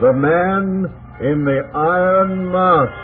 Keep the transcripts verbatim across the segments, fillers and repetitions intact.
The Man in the Iron Mask.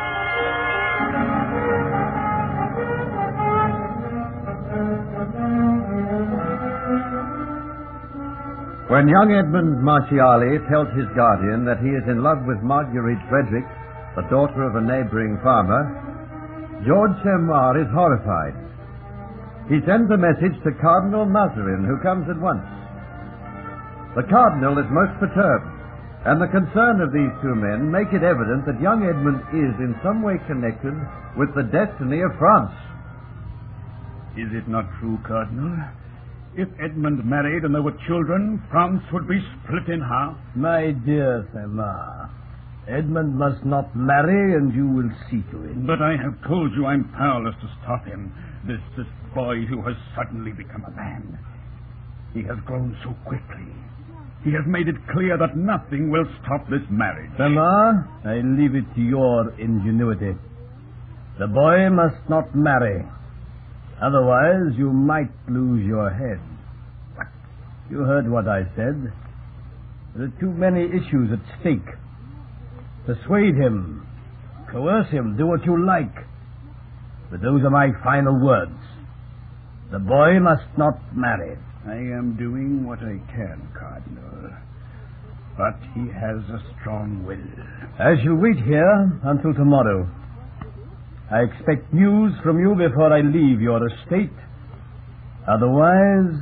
When young Edmund Marchiali tells his guardian that he is in love with Marguerite Frederick, the daughter of a neighboring farmer, George Cernoir is horrified. He sends a message to Cardinal Mazarin, who comes at once. The Cardinal is most perturbed, and the concern of these two men make it evident that young Edmund is in some way connected with the destiny of France. Is it not true, Cardinal? If Edmund married and there were children, France would be split in half. My dear Cernoir, Edmund must not marry, and you will see to it. But I have told you I'm powerless to stop him. This, this boy who has suddenly become a man. He has grown so quickly. He has made it clear that nothing will stop this marriage. Cernoir, I leave it to your ingenuity. The boy must not marry. Otherwise, you might lose your head. You heard what I said. There are too many issues at stake. Persuade him. Coerce him. Do what you like. But those are my final words. The boy must not marry. I am doing what I can, Cardinal. But he has a strong will. I shall wait here until tomorrow. I expect news from you before I leave your estate. Otherwise...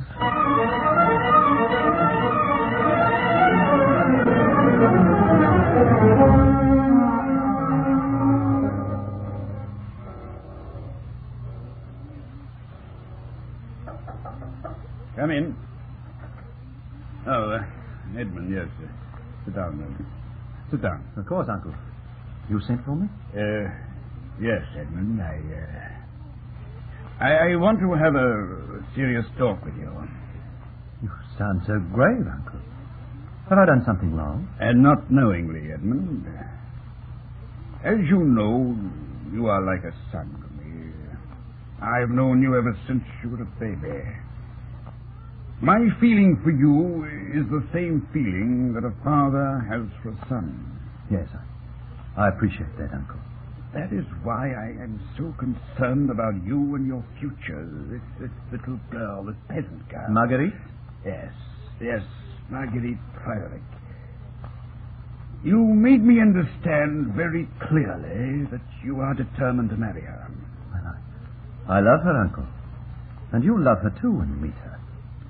Come in. Oh, uh, Edmund, yes. Uh, sit down, uh, sit down. Of course, Uncle. You sent for me? Uh, yes, Edmund. I, uh, I, I want to have a serious talk with you. You sound so grave, Uncle. Have I done something wrong? And not knowingly, Edmund. As you know, you are like a son to me. I've known you ever since you were a baby. My feeling for you is the same feeling that a father has for a son. Yes, I, I appreciate that, Uncle. That is why I am so concerned about you and your future. This, this little girl, this peasant girl. Marguerite? Yes, yes, Marguerite Frederick. You made me understand very clearly that you are determined to marry her. Well, I, I love her, Uncle. And you love her, too, when you meet her.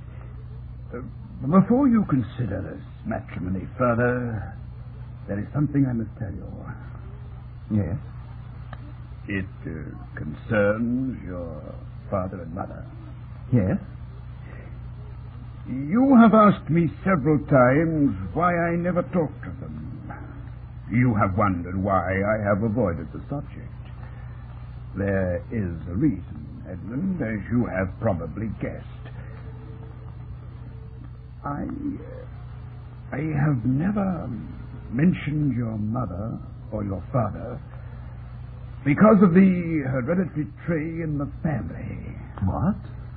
Uh, before you consider this matrimony further, there is something I must tell you. Yes? It uh, concerns your father and mother. Yes? You have asked me several times why I never talked to them. You have wondered why I have avoided the subject. There is a reason, Edmund, as you have probably guessed. I, I have never mentioned your mother or your father because of the hereditary trait in the family. What?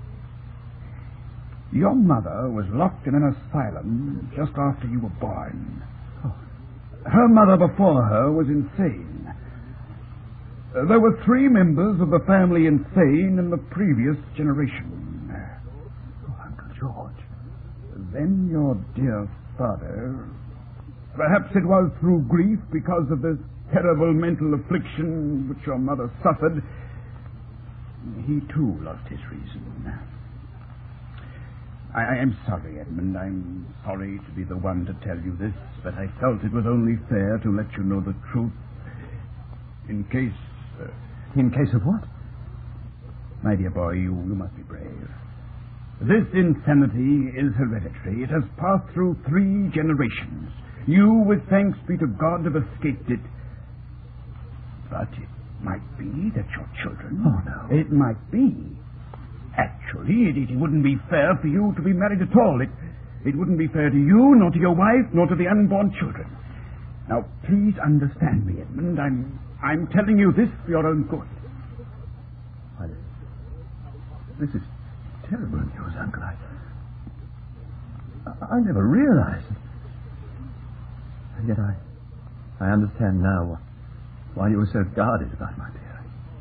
Your mother was locked in an asylum just after you were born. Oh. Her mother before her was insane. Uh, there were three members of the family insane in the previous generation. Oh, Uncle George. Then your dear father, perhaps it was through grief because of this terrible mental affliction which your mother suffered, he too lost his reason. I, I am sorry, Edmund. I'm sorry to be the one to tell you this, but I felt it was only fair to let you know the truth in case... Uh, in case of what? My dear boy, you, you must be brave. This insanity is hereditary. It has passed through three generations. You, with thanks be to God, have escaped it. But it might be that your children... Oh, no. It might be. Actually, it, it wouldn't be fair for you to be married at all. It, it wouldn't be fair to you, nor to your wife, nor to the unborn children. Now, please understand me, Edmund. I'm, I'm telling you this for your own good. Well, this is terrible news, Uncle. I, I, I never realized. And yet I... I understand now why you were so guarded about my dear.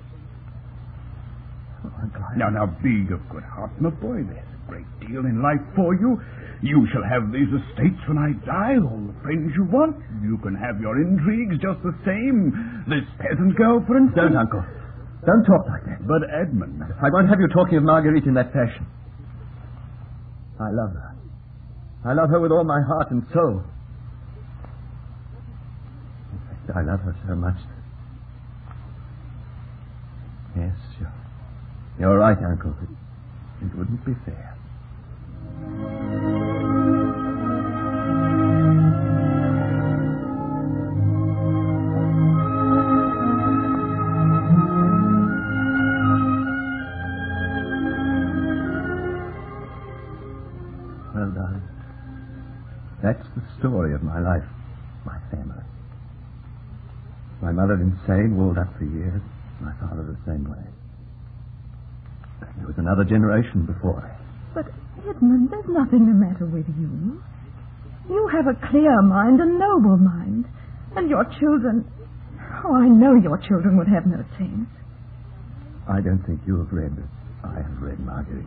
Oh, Uncle, I... Now, now, be of good heart, my boy. There's a great deal in life for you. You shall have these estates when I die, all the friends you want. You can have your intrigues just the same. This peasant girl, for instance. Don't, Uncle. Don't talk like that. But, Edmund... I won't have you talking of Marguerite in that fashion. I love her. I love her with all my heart and soul. In fact, I love her so much. Yes, you're, you're right, Uncle. It, it wouldn't be fair. Well, darling, that's the story of my life, my family. My mother insane, walled up for years. My father the same way. There was another generation before me. But, Edmund, there's nothing the matter with you. You have a clear mind, a noble mind. And your children... Oh, I know your children would have no taint. I don't think you have read... I have read Marguerite.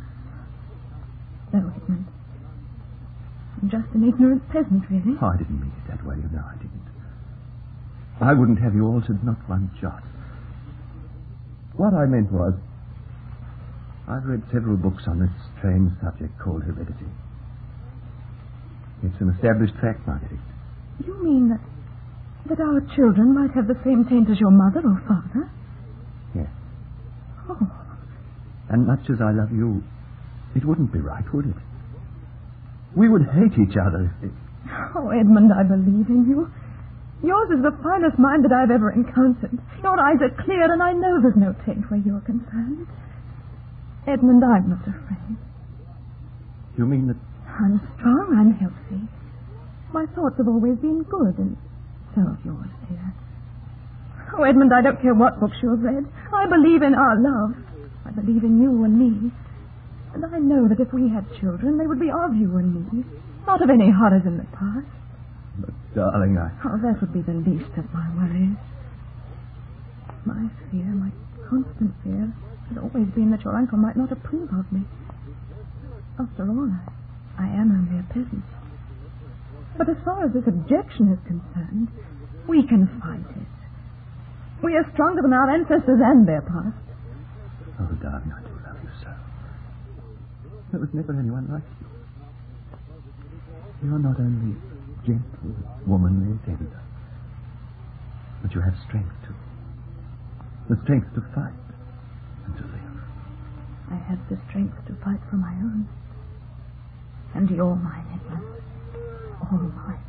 No, Edmund. I'm just an ignorant peasant, really. Oh, I didn't mean it that way, you know I didn't. I wouldn't have you altered, not one jot. What I meant was... I've read several books on this strange subject called heredity. It's an established fact, Marguerite. You mean that, that our children might have the same taint as your mother or father? Yes. Oh. And much as I love you, it wouldn't be right, would it? We would hate each other if... Oh, Edmund, I believe in you. Yours is the finest mind that I've ever encountered. Your eyes are clear, and I know there's no taint where you're concerned. Edmund, I'm not afraid. You mean that... I'm strong, I'm healthy. My thoughts have always been good, and so have yours, dear. Oh, Edmund, I don't care what books you've read. I believe in our love. I believe in you and me. And I know that if we had children, they would be of you and me, not of any horrors in the past. But, darling, I... Oh, that would be the least of my worries. My fear, my constant fear, had always been that your uncle might not approve of me. After all, I, I am only a peasant. But as far as this objection is concerned, we can fight it. We are stronger than our ancestors and their past. Oh, darling, I do love you so. There was never anyone like you. You're not only gentle, womanly, tender, but you have strength too. The strength to fight and to live. I have the strength to fight for my own. And you're mine, Edmund. All mine.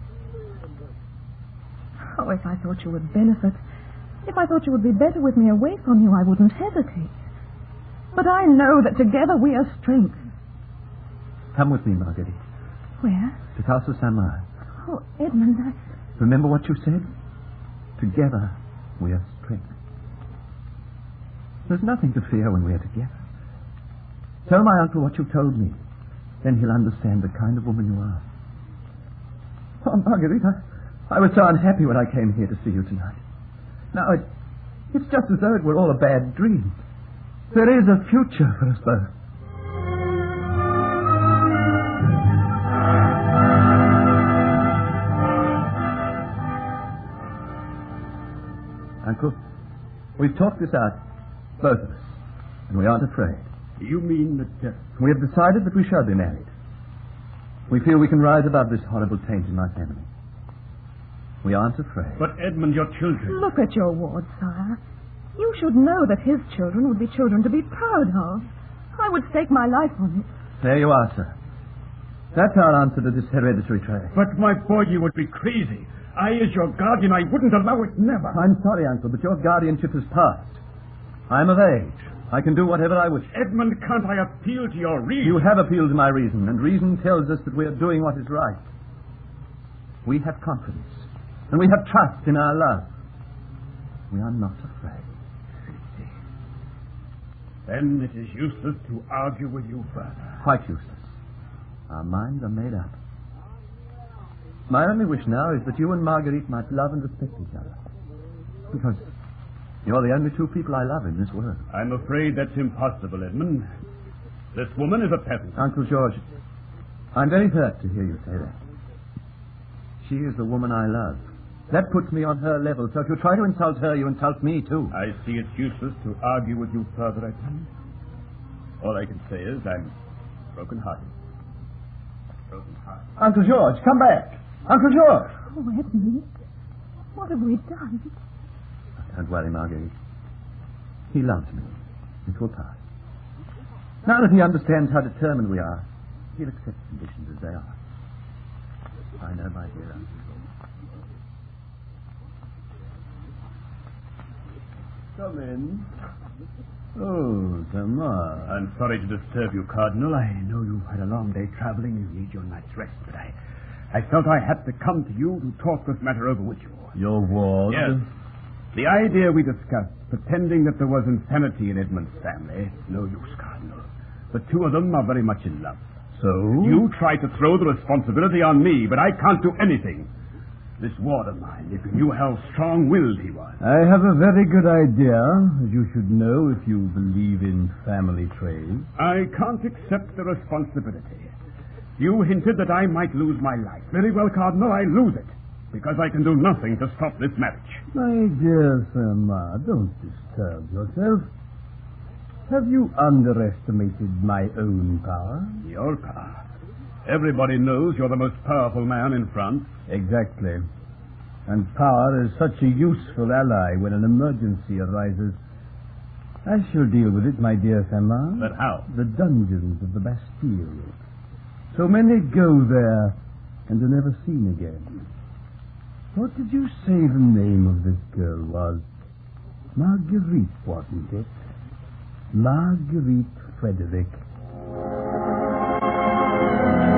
Oh, if I thought you would benefit, if I thought you would be better with me away from you, I wouldn't hesitate. But I know that together we are strength. Come with me, Marguerite. Where? To Castle Saint-Mars. Oh, Edmund, I... Remember what you said? Together we are strength. There's nothing to fear when we are together. Tell my uncle what you've told me. Then he'll understand the kind of woman you are. Oh, Marguerite, I, I was so unhappy when I came here to see you tonight. Now, it, it's just as though it were all a bad dream. There is a future for us both. Uncle, we've talked this out, both of us, and we aren't afraid. You mean that... Uh... We have decided that we shall be married. We feel we can rise above this horrible taint in my family. We aren't afraid. But Edmund, your children... Look at your ward, sire. You should know that his children would be children to be proud of. I would stake my life on it. There you are, sir. That's our answer to this hereditary trait. But, my boy, you would be crazy. I, as your guardian, I wouldn't allow it, never. I'm sorry, Uncle, but your guardianship has passed. I'm of age. I can do whatever I wish. Edmund, can't I appeal to your reason? You have appealed to my reason, and reason tells us that we are doing what is right. We have confidence, and we have trust in our love. We are not afraid. Then it is useless to argue with you further. Quite useless. Our minds are made up. My only wish now is that you and Marguerite might love and respect each other. Because you're the only two people I love in this world. I'm afraid that's impossible, Edmund. This woman is a peasant. Uncle George, I'm very hurt to hear you say that. She is the woman I love. That puts me on her level, so if you try to insult her, you insult me, too. I see it's useless to argue with you further, Edmund. All I can say is I'm broken-hearted. Broken-hearted. Uncle George, come back. Uncle George! Oh, Edmund, what have we done? Don't worry, Marguerite. He loves me. It will pass. Now that he understands how determined we are, he'll accept conditions as they are. I know, my dear Uncle George. Come in. Oh, Thomas. I'm sorry to disturb you, Cardinal. I know you've had a long day traveling and you need your night's rest, but I, I felt I had to come to you to talk this matter over with you. Your ward? Yes. The idea we discussed, pretending that there was insanity in Edmund's family, no use, Cardinal. The two of them are very much in love. So? You tried to throw the responsibility on me, but I can't do anything. This ward of mine, if you knew how strong-willed he was. I have a very good idea, as you should know if you believe in family traits. I can't accept the responsibility. You hinted that I might lose my life. Very well, Cardinal, I lose it. Because I can do nothing to stop this marriage. My dear Sir Ma, don't disturb yourself. Have you underestimated my own power? Your power? Everybody knows you're the most powerful man in France. Exactly. And power is such a useful ally when an emergency arises. I shall deal with it, my dear Sir Ma. But how? The dungeons of the Bastille. So many go there and are never seen again. What did you say the name of this girl was? Marguerite, wasn't it? Marguerite Frederick.